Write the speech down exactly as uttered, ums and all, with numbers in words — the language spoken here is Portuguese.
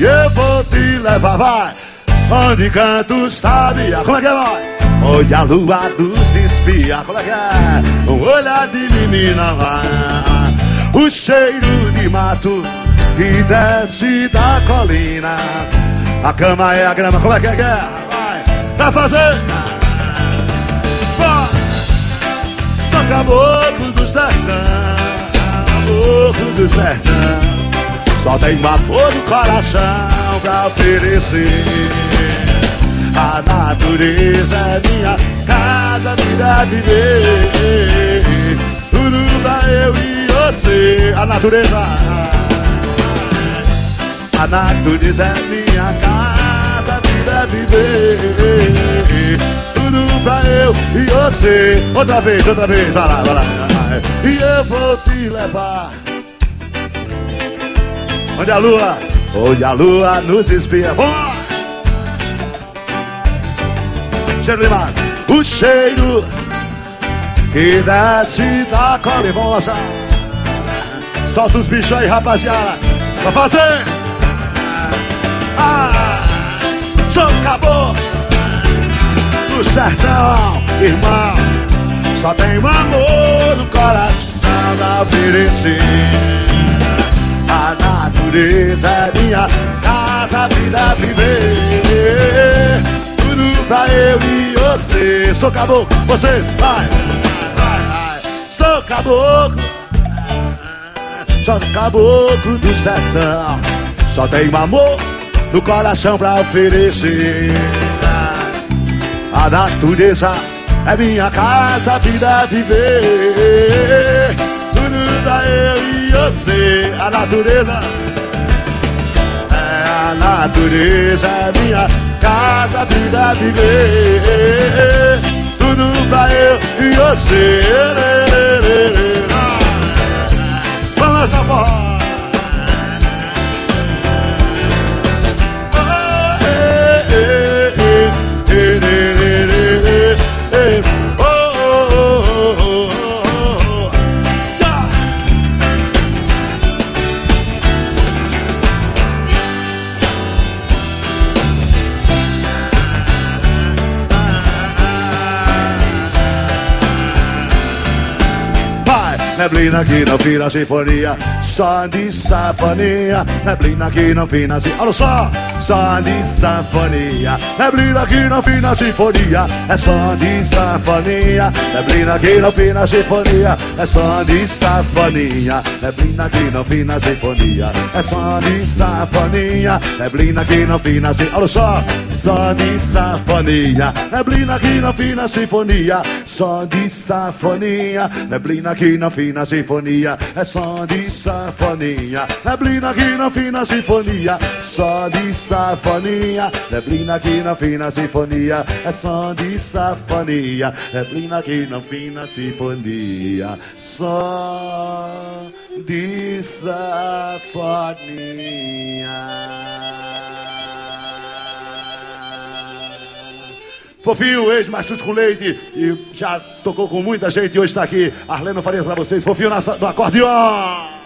eu vou te levar, vai. Onde canto sabia, como é que é, vai? Olha a lua do se espia, como é que é? Um olhar de menina, vai. O cheiro de mato que desce da colina. A cama é a grama, como é que é, que é? Vai, pra fazer. Vai. Sou caboclo do sertão, caboclo do sertão. Só tem amor no coração pra oferecer. A natureza é minha casa, vida viver. Tudo pra eu e você. A natureza, a natureza é minha casa, vida viver. Tudo pra eu e você. Outra vez, outra vez, vai lá, vai lá. E eu vou te levar. Onde a lua, onde a lua nos espia. Vamos! Cheiro de mar, o cheiro que desce da cola. Vamos lançar. Solta os bichos aí, rapaziada. Pra fazer. Ah, sou caboclo do sertão, irmão. Só tenho amor no coração da oferecer. A natureza é minha casa, vida viver. Tudo pra eu e você. Sou caboclo, você vai, vai, vai. Sou caboclo, sou caboclo do sertão. Só tenho amor no coração pra oferecer. A natureza é minha casa, vida viver. Tudo pra eu e você. A natureza, é a natureza é minha casa, vida viver. Tudo pra eu e você. Vamos nessa porra. Neblina que não vira sinfonia, só de sanfonia. Neblina que não fina sinfonia, olha só, só de sanfonia. Neblina que não fina sinfonia, é só de sanfonia. Neblina que não fina sinfonia, é só de sanfonia. Neblina que não fina sinfonia, é só de sanfonia. Neblina que não fina sinfonia, olha só, só de sanfonia. Neblina que não fina sinfonia, só de sanfonia. Neblina que não fina na sinfonia, é só de sanfonia. Neblina aqui na fina sinfonia, só de sanfonia. Neblina aqui na fina sinfonia, é só de sanfonia. Neblina aqui na fina sinfonia, só de sanfonia. Fofinho, ex-Mastruz com Leite, e já tocou com muita gente e hoje está aqui. Arleno Farias pra vocês, Fofinho na, no acordeon.